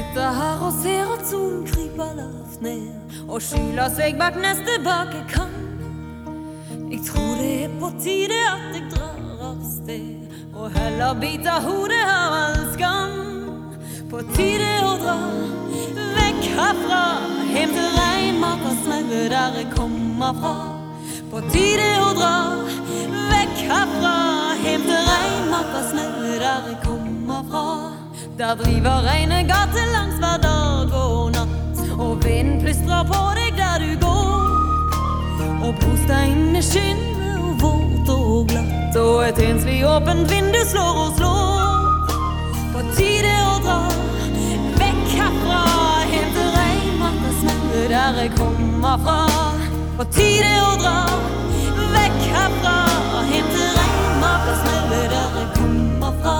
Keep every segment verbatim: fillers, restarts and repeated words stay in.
Sitter her og ser at solen kryper lavt ned og skjuler seg bak neste bakekant. Jeg tror det er på tide at jeg drar av sted og heller biter hodet av all skam. På tide å dra vekk herfra, hjem til Reinmarkersmauet der jeg kommer fra. På tide å dra vekk herfra, hjem til Reinmarkersmauet der jeg kommer fra. Der driver reine gate langs hver dag og natt, og vinden plystrer på deg der du går. Og brosteinene skinner og våt og glatt, og et enslig åpent vindu slår og slår. På tide å dra vekk herfra, hjem til Reinmarkersmauet der jeg kommer fra. På tide å dra vekk herfra, hjem til Reinmarkersmauet der jeg kommer fra.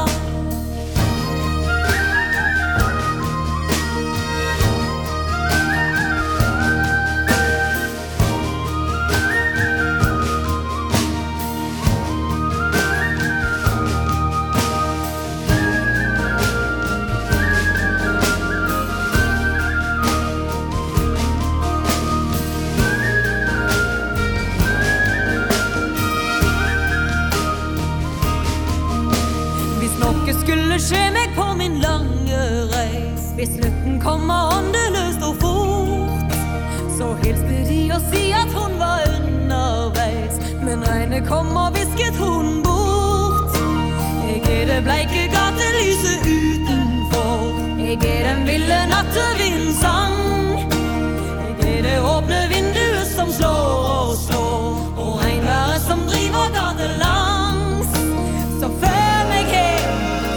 Skulle skje meg på min lange reis, hvis slutten kommer åndeløst og fort, så hilste de og si at hun var underveis, men regnet kom og visket hun bort. Jeg er det bleike gatelyset utenfor, jeg er den ville nattevindens sang, jeg er det åpne vinduet som slår og slår, og regnværet som driver gatelangs. Så følg meg hjem,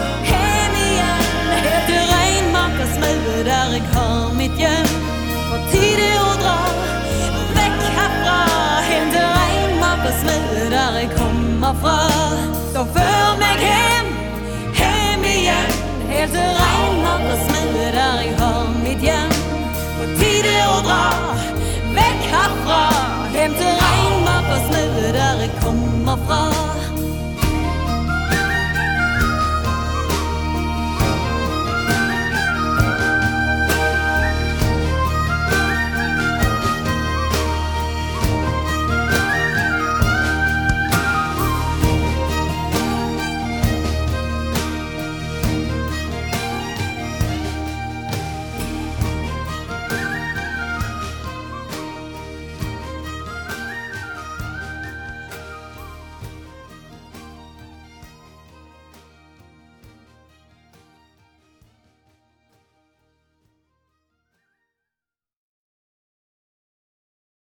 Reinmarkersmauet der jeg har mitt hjem. På tide å dra vekk herfra, hjem til Reinmarkersmauet der jeg kommer fra. Så før meg hjem, hjem igjen, helt til Reinmarkersmauet der